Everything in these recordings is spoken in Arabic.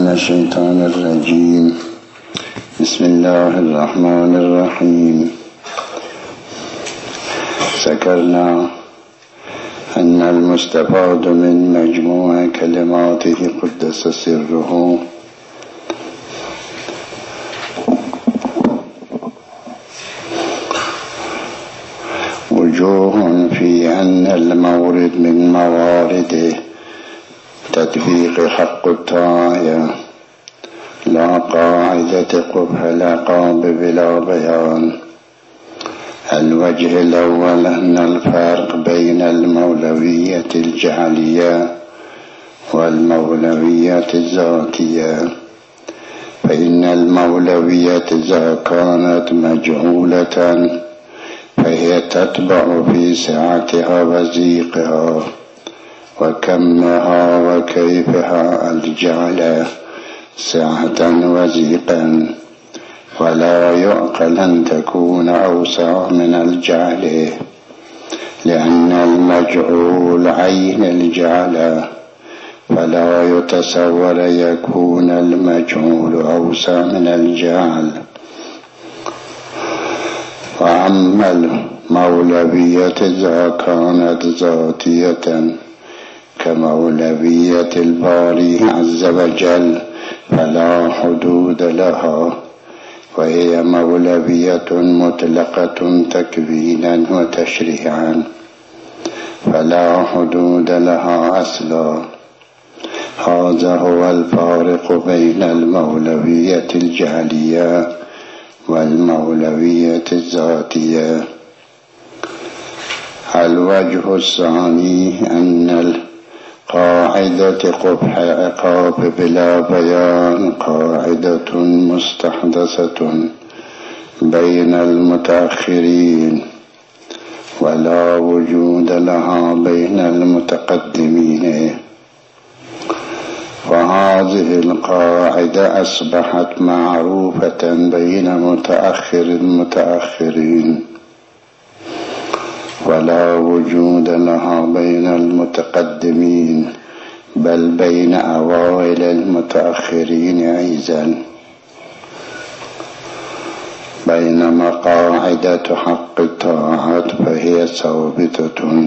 من الشيطان الرجيم. بسم الله الرحمن الرحيم. ذكرنا أن المستفاد من مجموع كلماته قدس سره وجوه في أن المورد من موارده تطبيق حق الطاعة لا قاعدة قبح العقاب بلا بيان. الوجه الأول أن الفرق بين المولوية الجعلية والمولوية الذاتية، فإن المولوية إذا كانت مجهولة فهي تتبع في سعتها وضيقها وكمها وكيفها الجعل سعة وضيقا، ولا يعقل أن تكون أوسع من الجعل، لأن المجعول عين الجعل، فلا يتصور يكون المجعول أوسع من الجعل. وأما المولوية إذا كانت ذاتية كمولوية الباري عز وجل فلا حدود لها، وهي مولوية مطلقة تكوينا وتشريعا فلا حدود لها أصلا. هذا هو الفارق بين المولوية الجعلية والمولوية الذاتية. الوجه الثاني أن قاعدة قبح عقاب بلا بيان قاعدة مستحدثة بين المتأخرين ولا وجود لها بين المتقدمين، وهذه القاعدة أصبحت معروفة بين متأخر المتأخرين ولا وجود لها بين المتقدمين بل بين أوائل المتأخرين أيضا. بينما قاعدة حق الطاعات فهي ثابتة.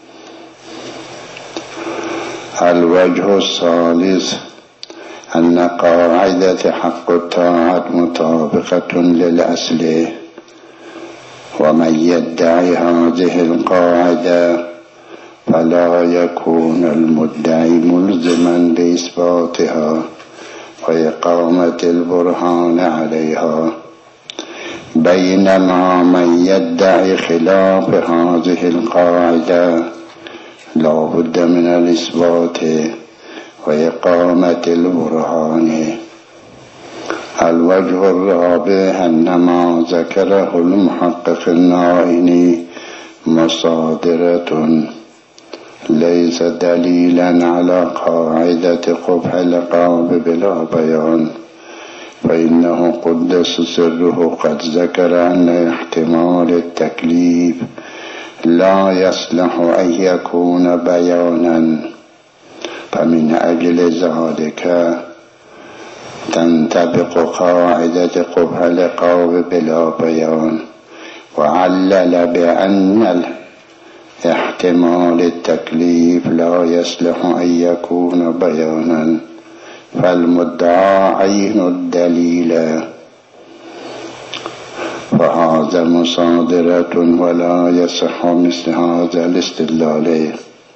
الوجه الثالث أن قاعدة حق الطاعات مطابقة للأصل، ومن يدعي هذه القاعدة فلا يكون المدعي ملزما بإثباتها وإقامة البرهان عليها، بينما من يدعي خلاف هذه القاعدة لا بد من الإثبات وإقامة البرهان. الوجه الرابع أن ما ذكره المحقق النائني مصادرة ليس دليلا على قاعدة قبح العقاب بلا بيان، فإنه قدس سره قد ذكر أن احتمال التكليف لا يصلح أن يكون بيانا، فمن أجل ذلك تنطبق قاعدة قبح العقاب بلا بيان، وعلل بأن احتمال التكليف لا يصلح أن يكون بيانا، فالمدعى عين الدليل، فهذا مصادرة ولا يصح مثل هذا الاستدلال.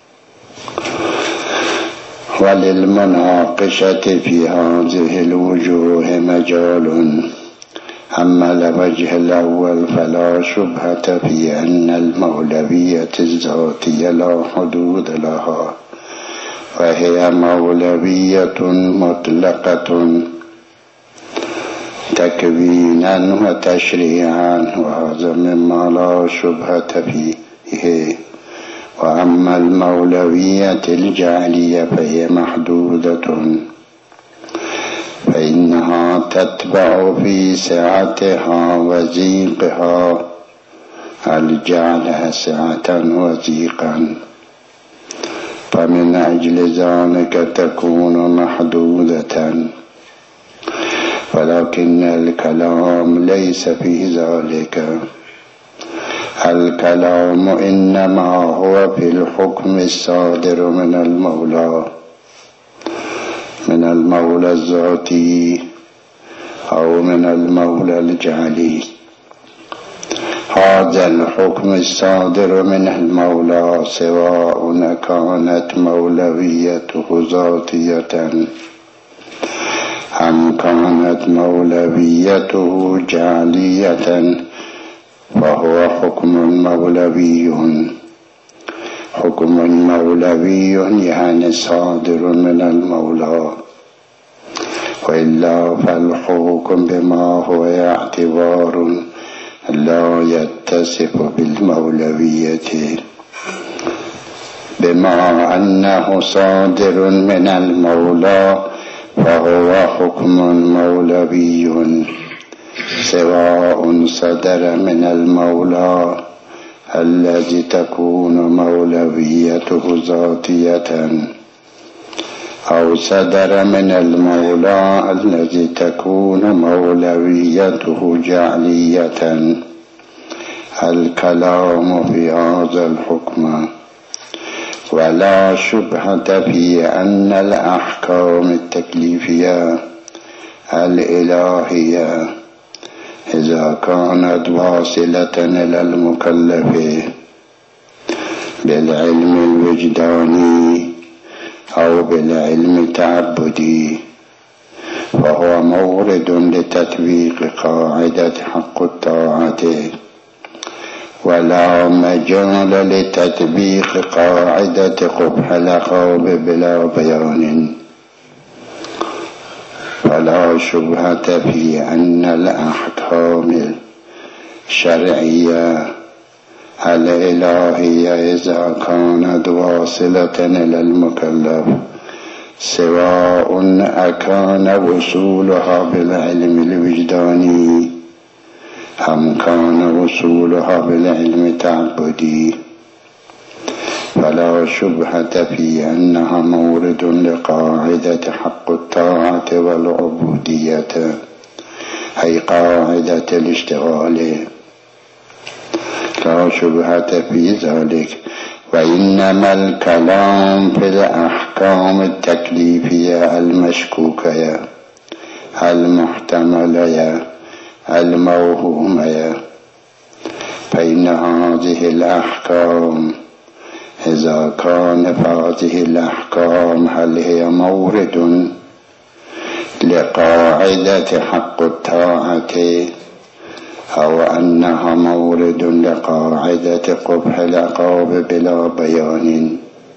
وللمناقشة في هذه الوجوه مجال. أما الوجه الأول فلا شبهة في أن المولوية الذاتية لا حدود لها، وهي مولوية مطلقة تكوينا وتشريعا، وهذا مما لا شبهة فيه. وأما المولوية الجعلية فهي محدودة، فإنها تتبع في سعتها وضيقها الجعل سعة وضيقا، فمن أجل ذلك تكون محدودة ولكن الكلام ليس في ذلك. الكلام إنما هو في الحكم الصادر من المولى الذاتي أو من المولى الجعلي. هذا الحكم الصادر من المولى سواء كانت مولويته ذاتية أم كانت مولويته جعلية فهو حكم مولوي. حكم مولوي يعني صادر من المولى، وإلا فالحكم بما هو اعتبار لا يتصف بالمولوية. بما أنه صادر من المولى فهو حكم مولوي، سواء صدر من المولى الذي تكون مولويته ذاتية أو صدر من المولى الذي تكون مولويته جعلية. الكلام في هذا الحكم ولا شبهة في أن الأحكام التكليفية الإلهية إذا كانت واصلة إلى المكلف بالعلم الوجداني أو بالعلم التعبدي فهو مورد لتطبيق قاعدة حق الطاعة، ولا مجال لتطبيق قاعدة قبح العقاب بلا بيان. فلا شبهة في أن الأحكام الشرعية الإلهية إذا كانت واصلة إلى المكلف سواء أكان وصولها بالعلم الوجداني أم كان وصولها بالعلم التعبدي، فلا شبهة في أنها مورد لقاعدة حق الطاعة والعبودية، أي قاعدة الاشتغال، لا شبهة في ذلك. وإنما الكلام في الأحكام التكليفية المشكوكة المحتملة الموهومة، فإن هذه الأحكام إذا كانت هذه الأحكام هل هي مورد لقاعدة حق الطاعة أو أنها مورد لقاعدة قبح العقاب بلا بيان.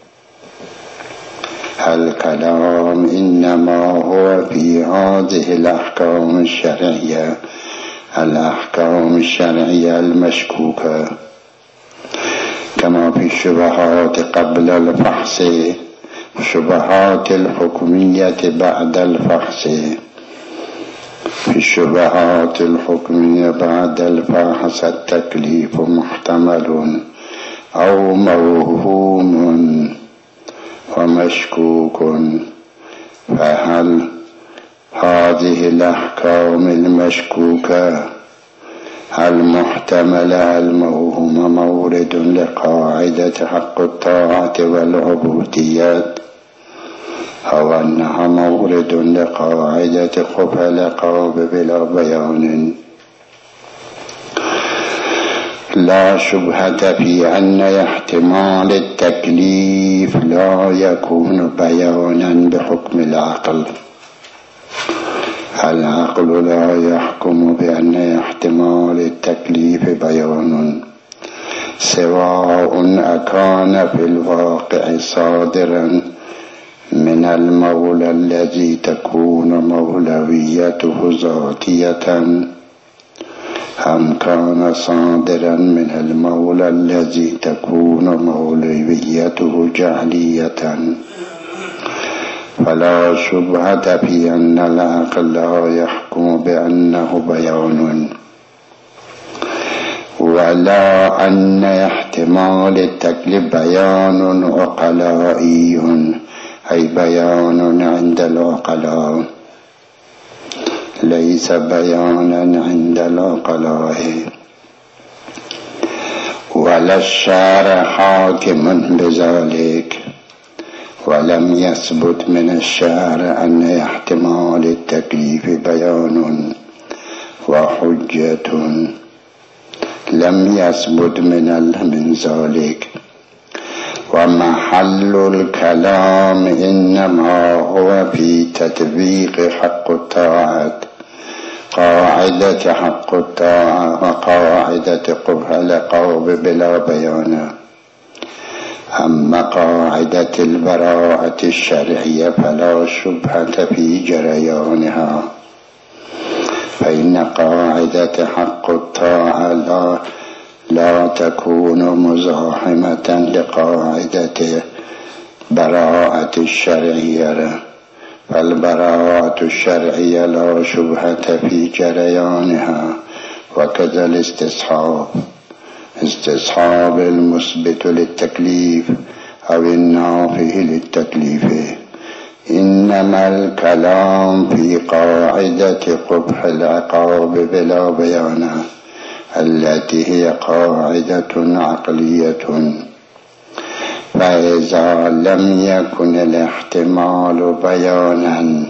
الكلام إنما هو في هذه الأحكام الشرعية، الأحكام الشرعية المشكوكة، كما في الشبهات قبل الفحص والشبهات الحكمية بعد الفحص. في الشبهات الحكمية بعد الفحص التكليف محتمل أو موهوم ومشكوك، فهل هذه الأحكام المشكوكة المحتملة الموهومة مورد لقاعدة حق الطاعة والعبوديات أو أنها مورد لقاعدة قبح العقاب بلا بيان؟ لا شبهة في أن احتمال التكليف لا يكون بيانا بحكم العقل. العقل لا يحكم بأن احتمال التكليف بيان، سواء أكان في الواقع صادرا من المولى الذي تكون مولويته ذاتية أم كان صادرا من المولى الذي تكون مولويته جعلية. فلا شبهة في أن العقل لا يحكم بأنه بيان، ولا أن احتمال التكليف بيان عقلائي، أي بيان عند العقلاء، ليس ليس بيانا عند العقلاء، ولا الشارع حاكم بذلك، ولم يثبت من الشارع أن احتمال التكليف بيان وحجة، لم يثبت من ذلك. ومحل الكلام إنما هو في تطبيق حق الطاعة، قاعدة حق الطاعة وقاعدة قبح العقاب بلا بيان. أما قاعدة البراءة الشرعية فلا شبهة في جريانها، فإن قاعدة حق الطاعة لا تكون مزاحمة لقاعدة براءة الشرعية، فالبراءة الشرعية لا شبهة في جريانها. وكذا استصحاب المثبت للتكليف أو النافي للتكليف. إنما الكلام في قاعدة قبح العقاب بلا بيان، التي هي قاعدة عقلية. فإذا لم يكن الاحتمال بيانا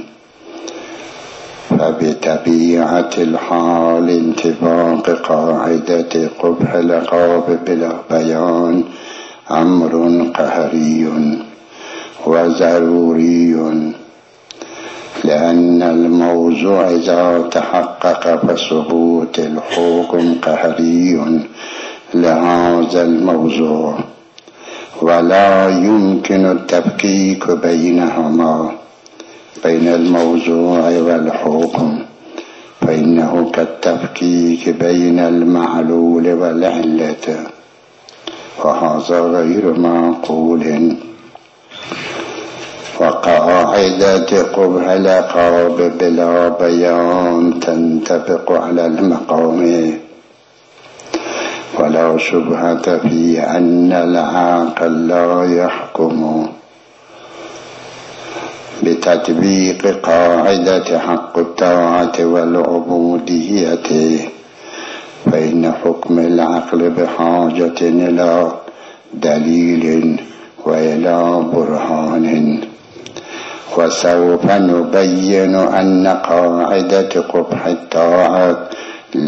فبطبيعة الحال انتفاق قاعدة قبح العقاب بلا بيان أمر قهري وضروري، لأن الموضوع إذا تحقق فثبوت الحكم قهري لهذا الموضوع، ولا يمكن التفكيك بينهما، بين الموضوع والحكم، فإنه كالتفكيك بين المعلول والعلة، وهذا غير معقول. وقاعدة قبح العقاب بلا بيان تنطبق على المقام، ولا شبهة في أن العاقل لا يحكم بتطبيق قاعدة حق الطاعة والعبودية، فإن حكم العقل بحاجة إلى دليل وإلى برهان. وسوف نبين أن قاعدة قبح الطاعة